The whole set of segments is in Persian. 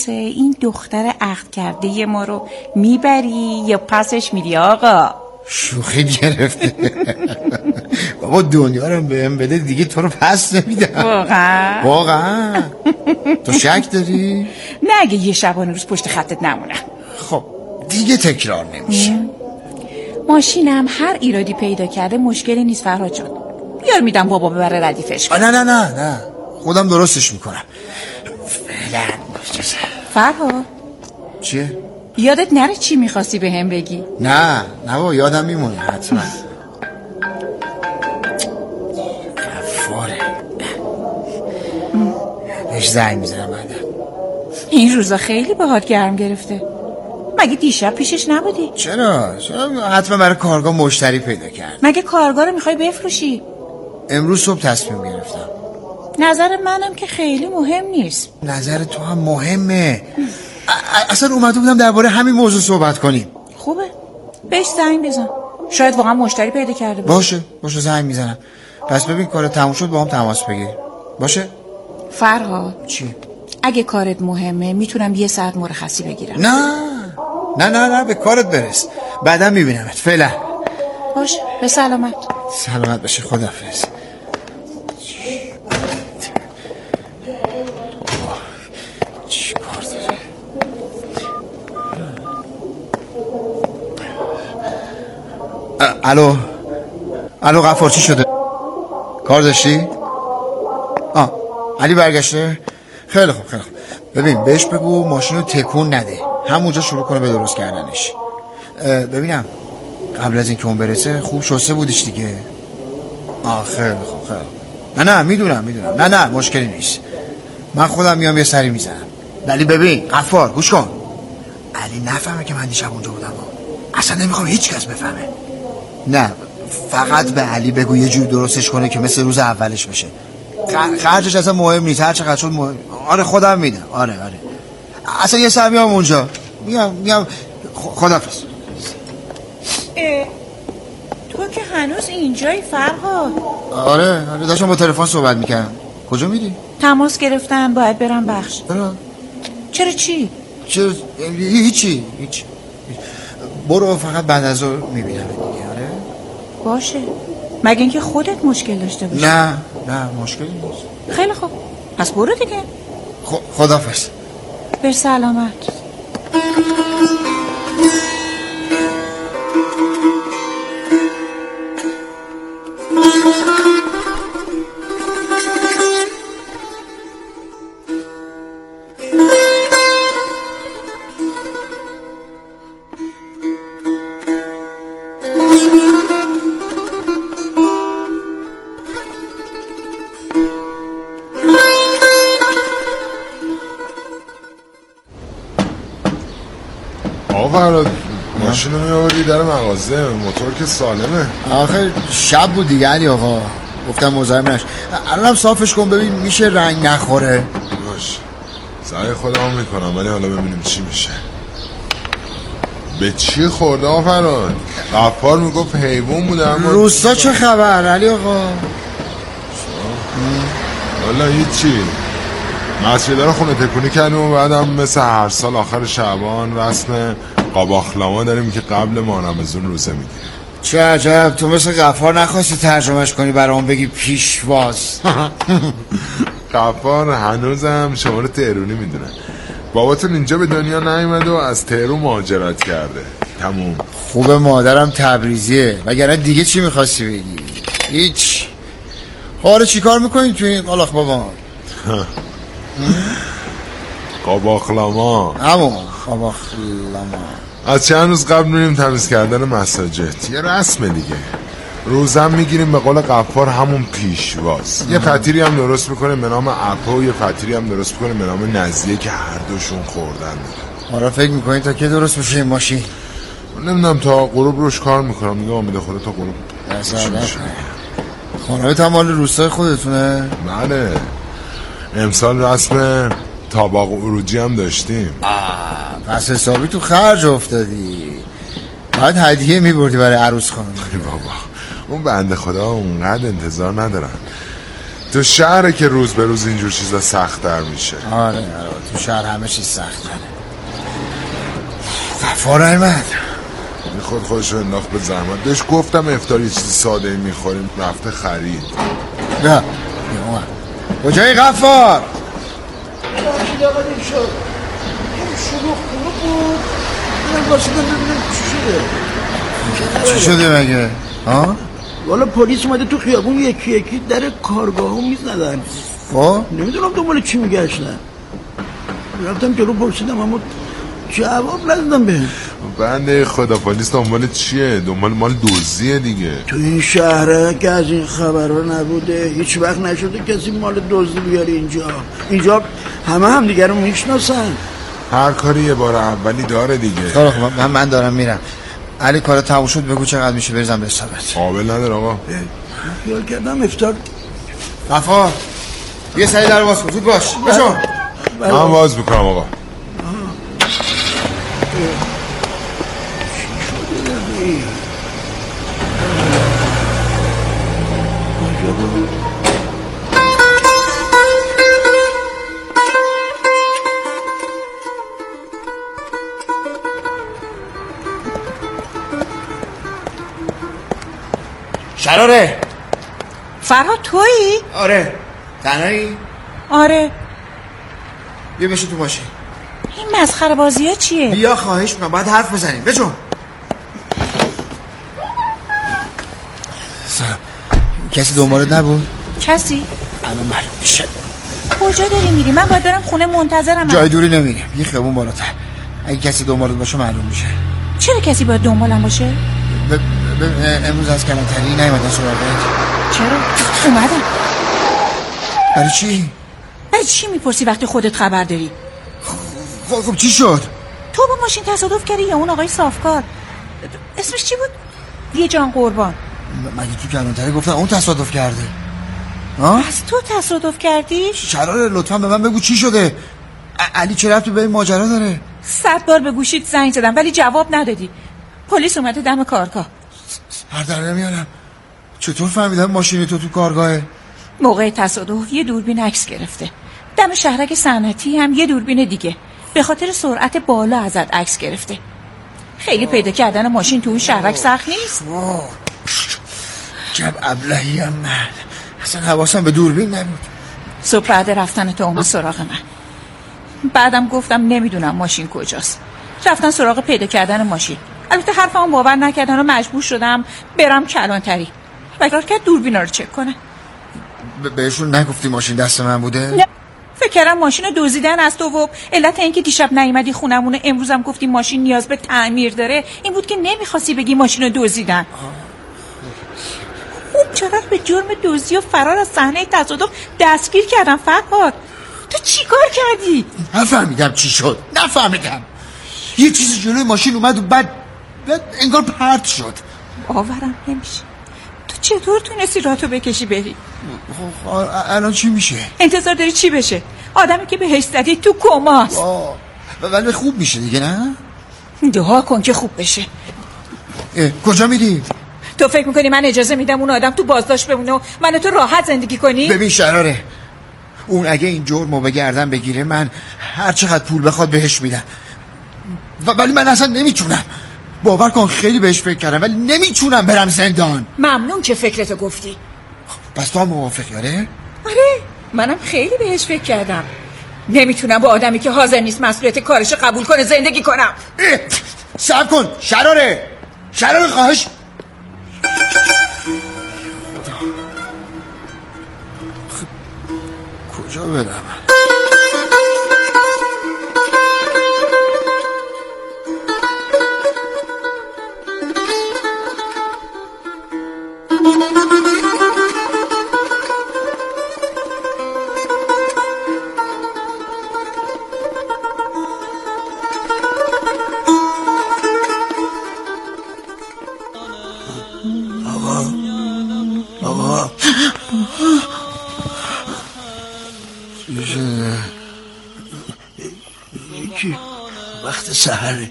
این دختر عقد کرده ما رو میبری یا پسش میدی آقا؟ شوخی گرفته. بابا دنیا رو بهم بده دیگه تو رو پس نمیدم. واقعا تو شک داری؟ نه اگه یه شبانه روز پشت خطت نمونم. خب دیگه تکرار نمیشه. ماشینم هر ایرادی پیدا کرده مشکلی نیست فرهاد جان. بیار میدم بابا ببره ردیفش کنه. نه خودم درستش میکنم. فرهاد چیه؟ یادت نره چی میخواستی به هم بگی؟ نه بابا یادم میمونه حتما. غفاره بهش زنگ میزنم بعدم. این روزا خیلی باهات گرم گرفته. مگه دیشب پیشش نبودی؟ چرا حتما برای کارگاه مشتری پیدا کرد. مگه کارگاه رو میخوای بفروشی؟ امروز صبح تصمیم گرفتم. نظر منم که خیلی مهم نیست. نظر تو هم مهمه. اصلا اومده بودم درباره همین موضوع صحبت کنیم. خوبه بهش زنگ بزن، شاید واقعا مشتری پیدا کرده باشه. باشه زنگ میزنم. پس ببین کار تموم شد با هم تماس بگیر. باشه فرهاد. چی؟ اگه کارت مهمه میتونم 1 ساعت مرخصی بگیرم. نه به کارت برس، بعدا میبینمت. فعلا باشه به سلامت. سلامت باشه. خداحافظ. چی کار داره؟ الو غفار چی شده؟ کار داشتی؟ علی برگشته؟ خیلی خوب. ببین بهش بگو ماشین رو تکون نده، همونجا شروع کنه به درست کردنش. ببینم قبل از اینکه اون برسه خوب شسته بودیش دیگه. خیلی خوب. نه میدونم. نه مشکلی نیست. من خودم میام یه سری میزنم. ولی ببین غفار گوش کن، علی نفهمه که من دیشب اونجا بودم. اصلا نمیخوام هیچ کس بفهمه. نه فقط به علی بگو یه جور درستش کنه که مثل روز اولش بشه. خرجش اصلا مهم نیست، هر چقدر شد مهم. آره خودم میدم. آره اصلا یه سر میام اونجا. میام خداحافظ. تو که هنوز اینجایی فرهاد؟ آره داشتم با تلفن صحبت میکردم. کجا میری؟ تماس گرفتن باید برم بخش. چرا چی؟ هیچی. برو فقط بعد از ظهر میبینم دیگه. آره باشه. مگه اینکه خودت مشکل داشته باشی؟ نه مشکلی نیست. خیلی خوب پس برو دیگه. خداحافظ. به سلامت. فرهاد ماشین رو می‌آوردی در مغازه، موتور که سالمه. آخه شب بود دیگه علی آقا، گفتم مزاحم نش. الانم صافش کن ببین میشه رنگ نخوره. باش سعی خودم میکنم، ولی حالا ببینیم چی میشه. به چی خورده فرهاد؟ غفار میگفت حیوان بوده. اما روستا چه خبر علی آقا؟ والا هیچی، مسجده رو خونه تکونی کردیم و بعدم مثل هر سال آخر شعبان رسم قاباخلاما داریم که قبل ماه رمضان روزه میگیره. چه عجب، تو مثل غفار نخواستی ترجمهش کنی برام بگی پیشواز؟ غفار هنوزم شما رو تهرونی میدونن. باباتون اینجا به دنیا نیومده و از تهرون مهاجرت کرده. تموم. خوبه مادرم تبریزیه، وگرنه دیگه چی میخواستی بگی؟ هیچ. حالا چی کار میکنی توی این قالاخ بابا؟ قاباخلاما. همون قاباخلاما. از چند روز قبل میریم تمیز کردن مساجد، یه رسمه دیگه. روزم میگیریم به قول غفار همون پیشواز. یه فطیری هم درست میکنه به نام اپا و یه فطیری هم درست میکنه به نام نزیه که هر دوشون خوردن داره. آره فکر میکنی تا که درست بشه این ماشین؟ نمیدونم، تا غروب روش کار میکنم دیگه. امیده خدا تا غروب. خانه‌ت هم مال روستای خودتونه؟ بله، امسال رسم تاباق عروجی هم داشتیم. پس حسابی تو خرج افتادی. باید هدیه میبردی برای عروس خانم. بابا اون بنده خدا اونقدر انتظار ندارن. تو شهره که روز به روز اینجور چیزا سخت‌تر میشه. آره تو شهر همه چیز سخت کنه. غفار احمد خود خودشو انداخت به زحمت. بهش گفتم افطاری چیزی ساده میخوریم، رفته خرید. نه کجایی غفار؟ چی شده مگه؟ والا پلیس اومده تو خیابون یکی یکی در کارگاهو میزدن. نمیدونم دنبال چی میگشتن. رفتم جلو پرسیدم اما جواب ندادم بهم. بنده خدا پلیس دنبال چیه؟ دنبال مال دزدیه دیگه. تو این شهره که از این خبرها نبوده، هیچ وقت نشده کسی مال دزدی بیاره اینجا همه دیگه رو میشناسن. هر کاری یه بار اولی داره دیگه. خب من دارم میرم. علی کار تموم شد بگو چقدر میشه بریزم به حسابت. قابل نداره آقا. خیال کردم افطار. غفار یه سری در باز کن زود باش. بشو. من باز میکنم آقا. شراره فرهاد تویی؟ آره تنهایی؟ آره. بیا بشو تو ماشین. این مسخره بازی ها چیه؟ بیا خواهش میکنم باید حرف بزنیم. بجو. کسی دنبالت نبود؟ کسی؟ الان معلوم میشه. کجا داری میری؟ من باید برم خونه منتظرم. جای دوری نمیریم، یه خیابون بالاتر. اگه کسی دنبالت باشه معلوم میشه. چرا کسی باید دنبالم باشه؟ امروز از کلانتری نیومدن سراغت. چرا؟ اومدم. برای چی؟ برای چی میپرسی وقتی خودت خبر داری؟ خب چی شد؟ تو با ماشین تصادف کردی یا اون آقای صافکار؟ اسمش چی بود؟ یه جان قربان. مگه تو کلانتری گفتن اون تصادف کرده؟ از تو تصادف کردی؟ شراره لطفا به من بگو چی شده؟ علی چه ربطی به این ماجرا داره؟ 100 بار به گوشیت زنگ زدم ولی جواب ندادی. پلیس اومده دم کارگاه. هر در نمیارم. چطور فهمیدم ماشین تو کارگاهه؟ موقع تصادف یه دوربین عکس گرفته. دم شهرک صنعتی هم یه دوربین دیگه. به خاطر سرعت بالا ازت عکس گرفته. خیلی پیدا کردن ماشین تو اون شهرک سخت نیست. جب ابلهیم من. اصلا حواسم به دوربین نبود. صبح بعد رفتن تو اومد سراغ من. بعدم گفتم نمیدونم ماشین کجاست. رفتن سراغ پیدا کردن ماشین. البته حرفمو باور نکردن و مجبور شدم برم کلانتری. وقت کرد دوربینا رو چک کنه. بهشون نگفتی ماشین دست من بوده؟ نه. فکر کردم ماشین رو دزدیدن از تو و علت اینکه دیشب نیومدی خونمونه امروزم گفتی ماشین نیاز به تعمیر داره این بود که نمیخواستی بگی ماشین رو دزدیدن. خوب چرا به جرم دزدی و فرار از صحنه تصادف دستگیر کردم فرهاد. تو چی کار کردی؟ نفهمیدم چی شد. نفهمیدم. یه چیزی جلوی ماشین اومد و بعد انگار پرت شد. باورم نمیشه. تو چطور تونستی راتو بکشی بری؟ الان چی میشه؟ انتظار داری چی بشه؟ آدمی که بهش زدی تو کماست. ولی خوب میشه دیگه نه؟ دعا کن که خوب بشه. کجا میری؟ تو فکر میکنی من اجازه میدم اون آدم تو بازداشت بمونه و من تو راحت زندگی کنی؟ ببین شراره اون اگه این جرمو به گردن بگیره من هر چقدر پول بخواد بهش میدم ولی من اصلا نمیتونم. باور کن خیلی بهش فکر کردم ولی نمیتونم برم زندان. ممنون که فکرتو گفتی. پس تو هم موافقی؟ آره منم خیلی بهش فکر کردم. نمیتونم با آدمی که حاضر نیست مسئولیت کارش قبول کنه زندگی کنم. صبر کن شراره خواهش. کجا برم؟ آقا یکی وقت سحره.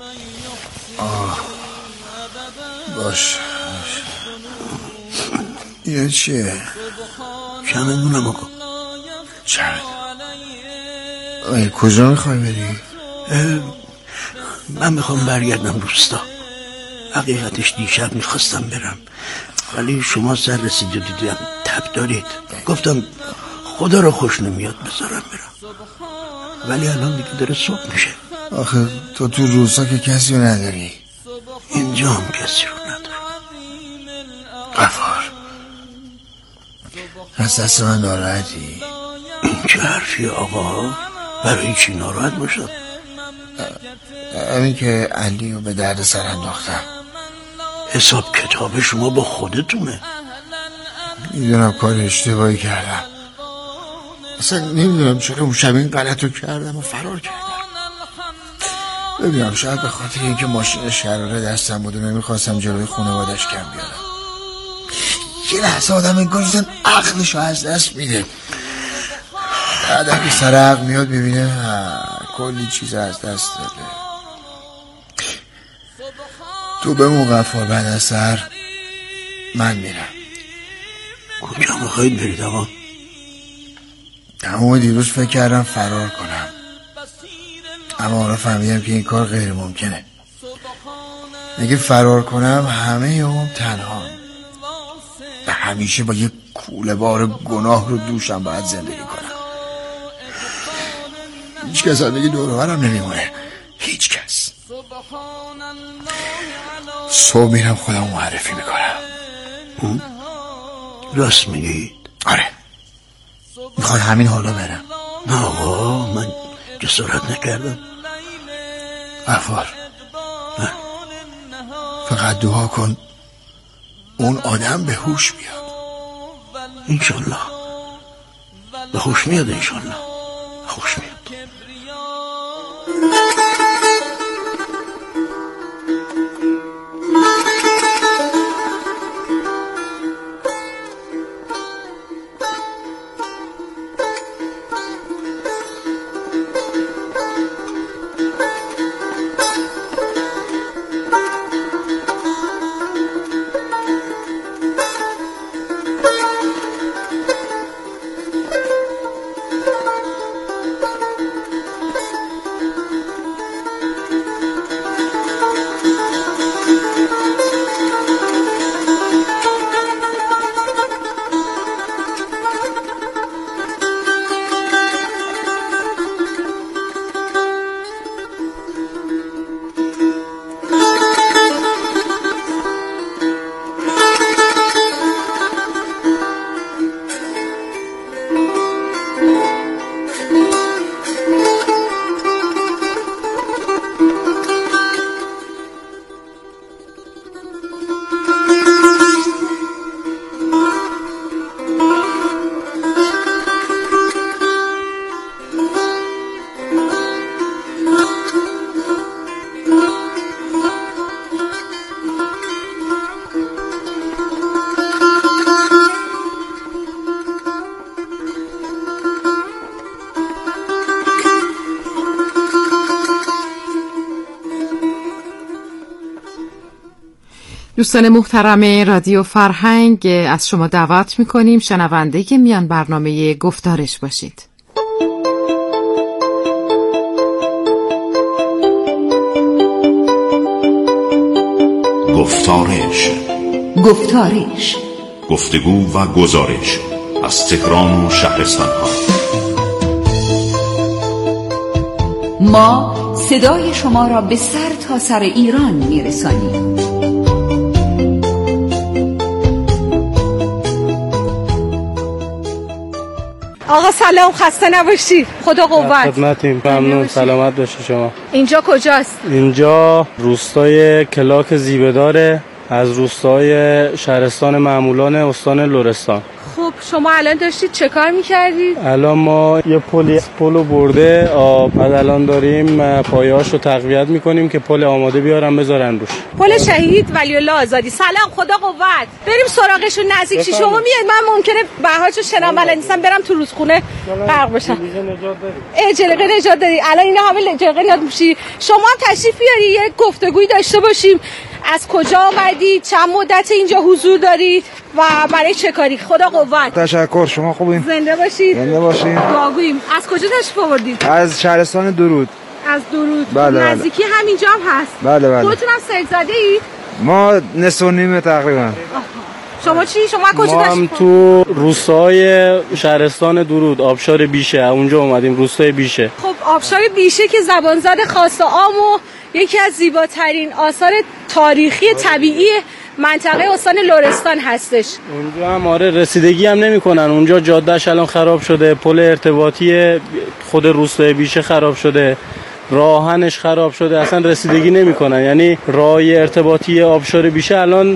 باش یه چیه؟ چمدونم آقا. چمدون؟ کجا میخوای بری؟ من میخوام برگردم روستا. حقیقتش دیشب میخواستم برم ولی شما سر رسید و دیدم تب دارید، گفتم خدا رو خوش نمیاد بذارم برم، ولی الان دیگه داره صبح میشه. آخه تو روستا که کسی رو نداری؟ اینجا هم کسی رو ندارم. غفار از دست من ناراحتی؟ این چه حرفی آقا؟ برای چی ناراحت باشم؟ همین که علی رو به درد سر انداختم. حساب کتاب شما با خودتونه. میدونم کار اشتباهی کردم، اصلا نمیدونم چرا اون شب این غلط رو کردم و فرار کردم. ببینم شاید به خاطر اینکه ماشین شراره دستم بود و نمیخواستم جلوی خانوادش کم بیارم. یه لحظه آدم انگار عقلشو از دست میده، بعد که سر عقل میاد میبینه کلی چیز از دست داده. تو بمون غفار، بعد از سر من میرم. کجا میخواید برید آقا؟ تمام دیروز فکر کردم فرار کنم، اما حالا فهمیدم که این کار غیر ممکنه. اگه فرار کنم همه یوم تنها، همیشه با یه کوله بار گناه رو دوشم باید زندگی کنم. هیچ کس هم دیگه دور و برم نمیمونه، هیچ کس. صبح میرم خودم معرفی میکنم. راست میگید؟ آره، میخواد همین حالا برم. نه آقا، من جسارت نکردم. غفار فقط دعا کن اون آدم به هوش بیاد. انشالله به هوش میاد، انشالله هوش میاد. دوستان محترم رادیو فرهنگ، از شما دعوت میکنیم شنونده میان برنامه گفتارش باشید. گفتارش گفتگو و گزارش از تهران و شهرستان‌ها. ما صدای شما را به سر تا سر ایران میرسانیم. آقا سلام، خسته نباشی، خدا قوت. خدمتیم، ممنون، سلامت باشی شما. اینجا کجاست؟ اینجا روستای کلاک زیبه‌داره، از روستای شهرستان معمولان استان لرستان. خب شما الان داشتید چه کار میکردید؟ الان ما یه پلو برده بعد الان داریم پایه‌اش رو تقویت میکنیم که پل آماده بیارن بذارن روش. پل شهید ولی الله آزادی. سلام، خدا قوت. بریم سراغشون، نزدیک شی. شما میاد، من ممکنه بهاجو شنم بلد نیستم برم تو رودخونه غرق بشم. جلقه نجات داری. الان اینا همه جلقه نجات میشی. شما هم تشریف بیاری یه گفتگویی داشته باشیم از کجا آمدید؟ چند مدت اینجا حضور دارید و برای چه کاری؟ خدا قوت. تشکر، شما خوبین؟ زنده باشید. زنده باشید. دعاگوییم. از کجا تشریف آوردید؟ از شهرستان درود. از درود. بله نزدیکی همینجا هم هست. بله. خودتون هم سیل زده اید؟ ما نصف و نیمه تقریبا. شما چی؟ شما کجا ما هم تو روستای شهرستان درود، آبشار بیشه، اونجا اومدیم. روستای بیشه. خب آبشار بیشه که زبانزد خاص عام و یکی از زیباترین آثار تاریخی طبیعی منطقه استان لرستان هستش. اونجا هم رسیدگی هم نمی‌کنن. اونجا جادهش الان خراب شده، پل ارتباطی خود روستای بیشه خراب شده، راهنش خراب شده، اصلا رسیدگی نمی‌کنن. یعنی راه ارتباطی آبشار بیشه الان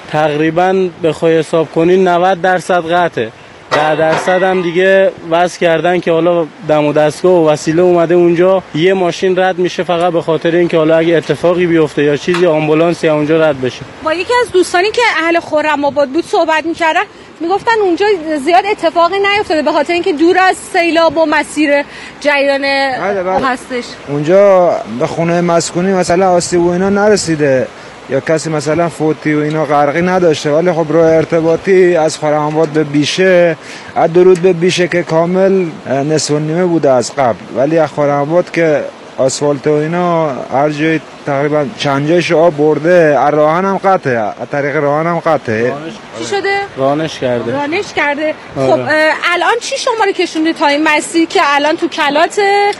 تقریبا بخوای حساب کنین 90% قطعه. 10% هم دیگه وصل کردن که حالا دم و دستگاه و وسیله اومده اونجا، یه ماشین رد میشه فقط به خاطر اینکه حالا اگه اتفاقی بیفته یا چیزی آمبولانسی اونجا رد بشه. با یکی از دوستانی که اهل خرم‌آباد بود صحبت می‌کردن، میگفتن اونجا زیاد اتفاقی نیفتاده به خاطر اینکه دور از سیلاب و مسیر جریان هستش. اونجا به خونه مسکونی مثلا آسیب و اینا نرسیده یا کسی مثلا فوتی و اینا غرقی نداشته، ولی خب راه ارتباطی از خرم‌آباد به بیشه، از درود به بیشه که کامل نصف و نیمه بوده از قبل، ولی از خرم‌آباد که آسفالت و اینا هر جای تقریبا چند جایش آب برده، راهن هم قطعه، از طریق راهن هم قطعه. چی شده؟ رانش کرده. خب الان چی شما رو کشونده تا این مسیر که الان تو کلات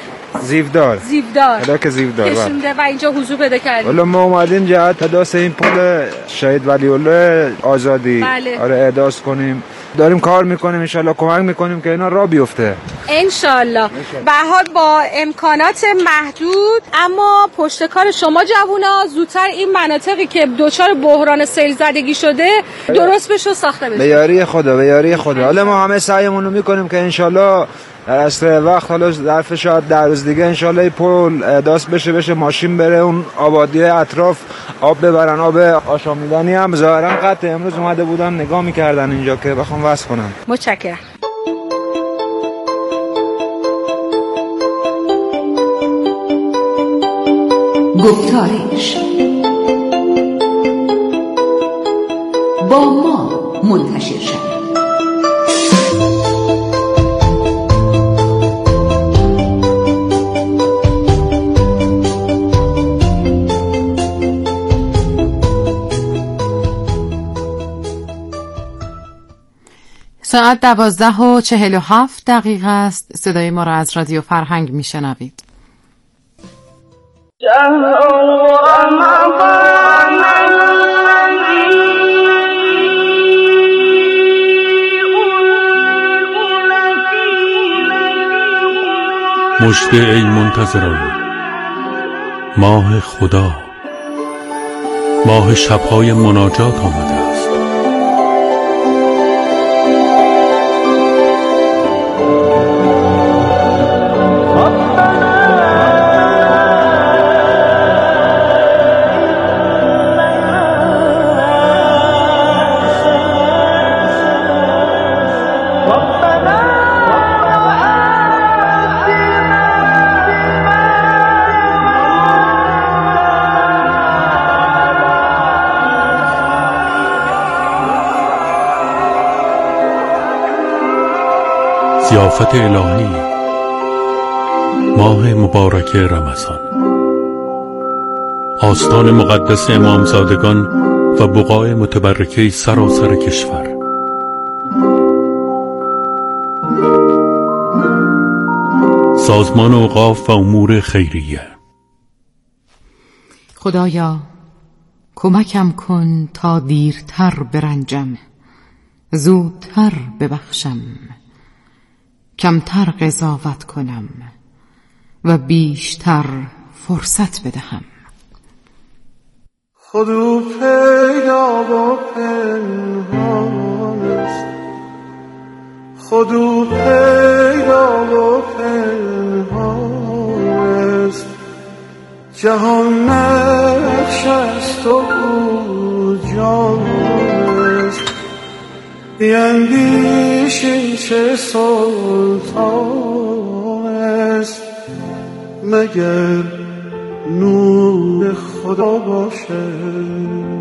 زیودار که زیودار کشونده و اینجا حضور پیدا کردیم؟ حالا ما اومدیم جهت تداس این پل شهید ولی‌الله آزادی. بله. احداث کنیم، داریم کار میکنیم، انشالله کمک میکنیم که اینا راه بیفته انشالله. به حال با امکانات محدود اما پشت کار شما جوونا زودتر این مناطقی که دچار بحران سیل زدگی شده درست بشه و ساخته بشه. به یاری خدا. حالا ما همه سعیمون رو میکنیم که انشالله در اصل وقت، حالا ظرف شاید 10 روز دیگه انشالله این پل احداث بشه ماشین بره اون آبادی اطراف آب ببرن. آب آشامیدنی هم ظاهرا قطعه. امروز اومده بودن نگاه میکردن اینجا که بخوام وصل کنم. متشکرم. گفتارش با ما منتشر شد. ساعت 12:47 است. صدای ما را از رادیو فرهنگ میشنوید. مژده ای منتظران، ماه خدا، ماه شب‌های مناجات آمده است. ضیافت الهی، ماه مبارک رمضان، آستان مقدس امامزادگان و بقاع متبرکه سراسر کشور. سازمان اوقاف و امور خیریه. خدایا کمکم کن تا دیرتر برنجم، زودتر ببخشم، کمتر قضاوت کنم و بیشتر فرصت بدهم. خودو پیدا و پنهان است، خودو پیدا و پنهان است، جهان نقش است و جان است، بیندیشی چه سلطان است، مگر نور خدا باشه.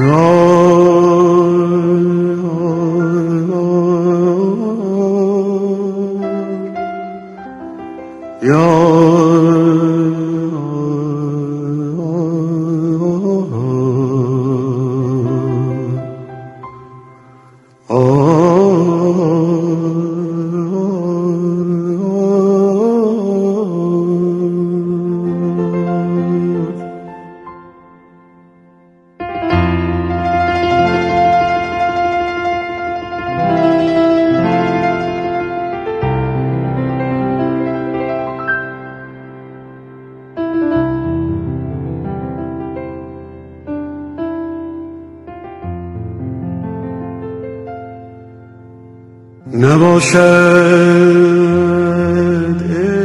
نباشد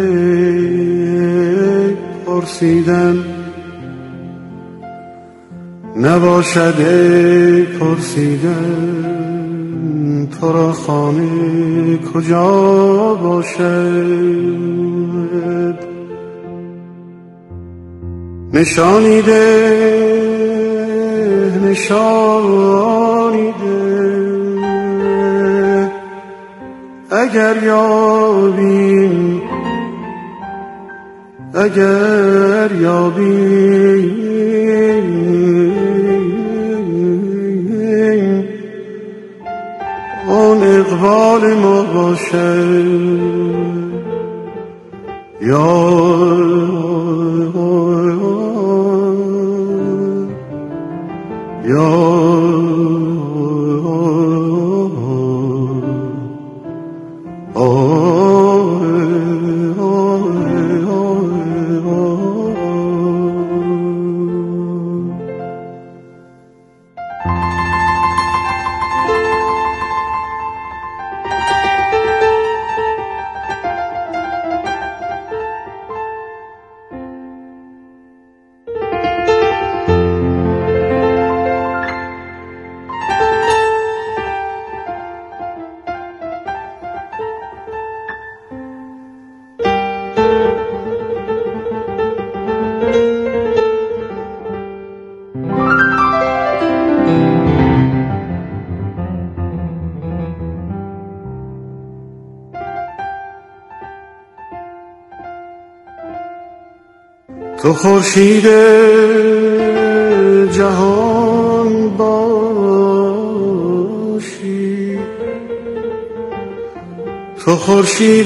ای پرسیدن، نباشد ای پرسیدن، تو را خانه کجا باشد؟ نشانی ده، نشانی ده، اگر یابیم، اگر یابیم اون اقبال ما باشد. تو خورشید جهان باشی، تو خورشید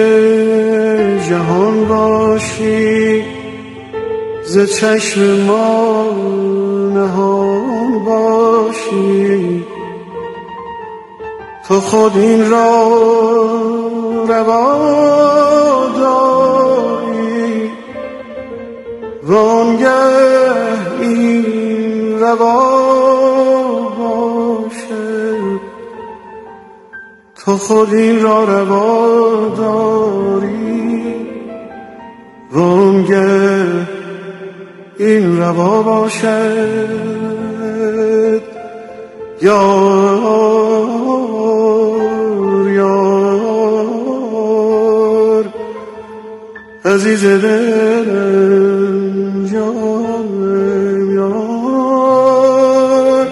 جهان باشی، ز چشم ما نهان باشی، تو خود این را روا داری، وانگه این روا باشد، تو خود این را روا داری، وانگه این روا باشد. یار یار عزیز دلم، جانم یار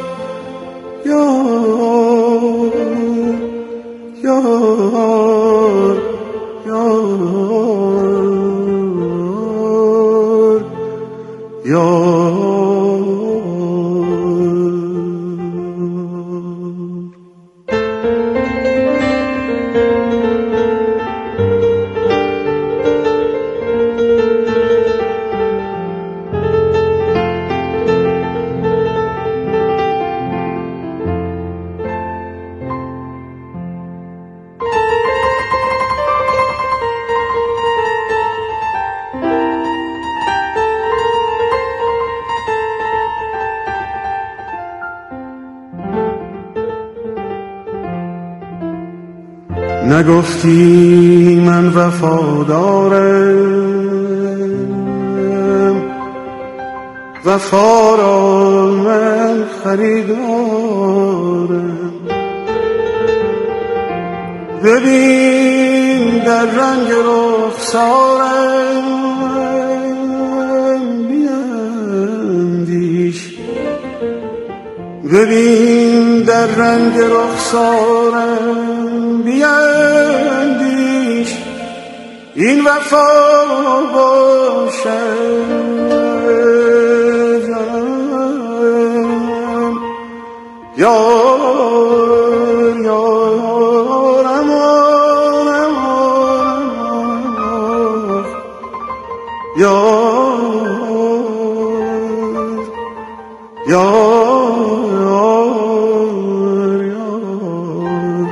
یار یار یار یار. نگفتی من وفادارم، وفا را من خریدارم. ببین در رنگ رخسارم، بیندیش ببین در رنگ رخسارم بیندیش این وفا باشد یار یار امان امان یار یار یار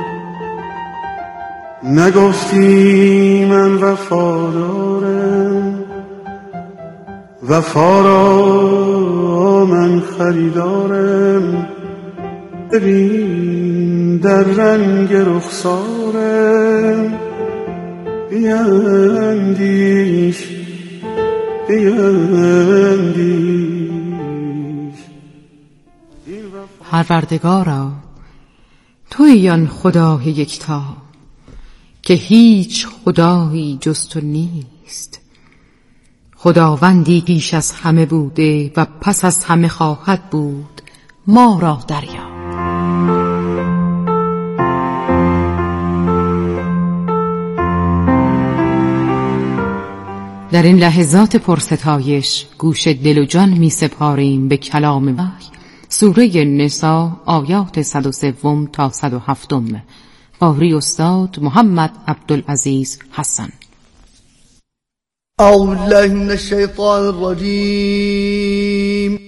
نگفتی من وفادارم وفا را من خریدارم ببین در رنگ رخسارم بیندیش بیندیش پروردگارا تویی آن خدای یکتا که هیچ خدایی جز تو نیست، خداوندی پیش از همه بوده و پس از همه خواهد بود، ما را دریاب. در این لحظات پرستایش گوش دل و جان می سپاریم به کلام وحی، سوره نساء آیات 103 تا 107. قاری استاد محمد عبدالعزیز حسن. اعوذ بالله من الشیطان الرجیم.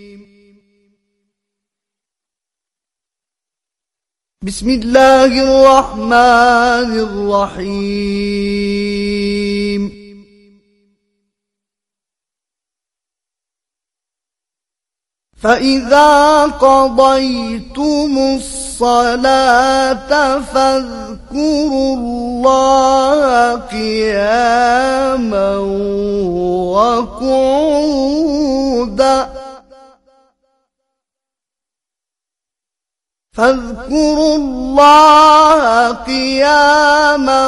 بسم الله الرحمن الرحیم. فإذا قضيتم الصلاة فاذكروا الله قياما وقعودا فاذكروا الله قياما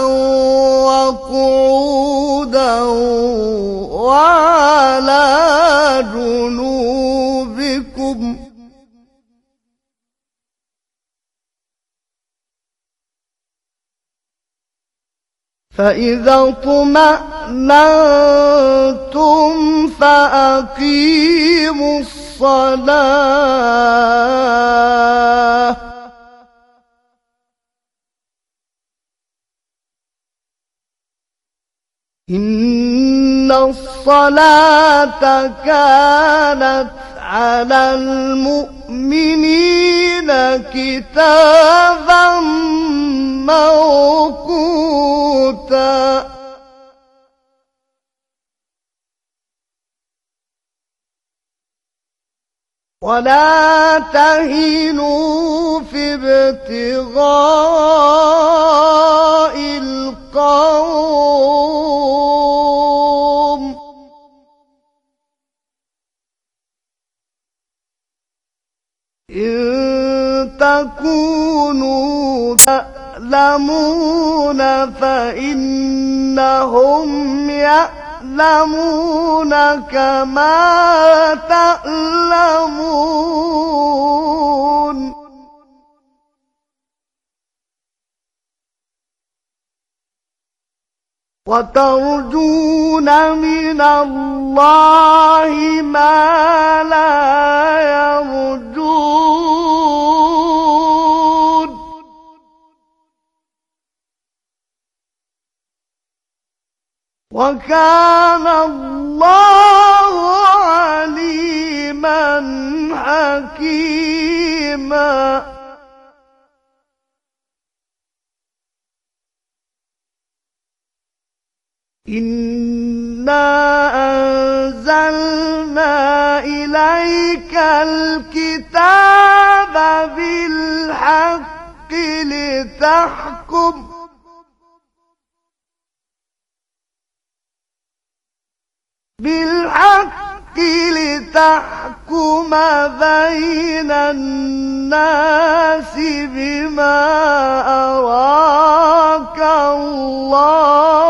وقعودا وعلى جنوبكم فإذا اطمأننتم فأقيموا الصلاة إن الصلاة كانت على المؤمنين كتابا موقوتا ولا تهنوا في ابتغاء القوم إن تكونوا تألمون فإنهم يألمون كما تألمون وترجون من الله ما لا يرجون وكان الله عليما حكيما. إنا أنزلنا إليك الكتاب بالحق لتحكم بين الناس بما أراك الله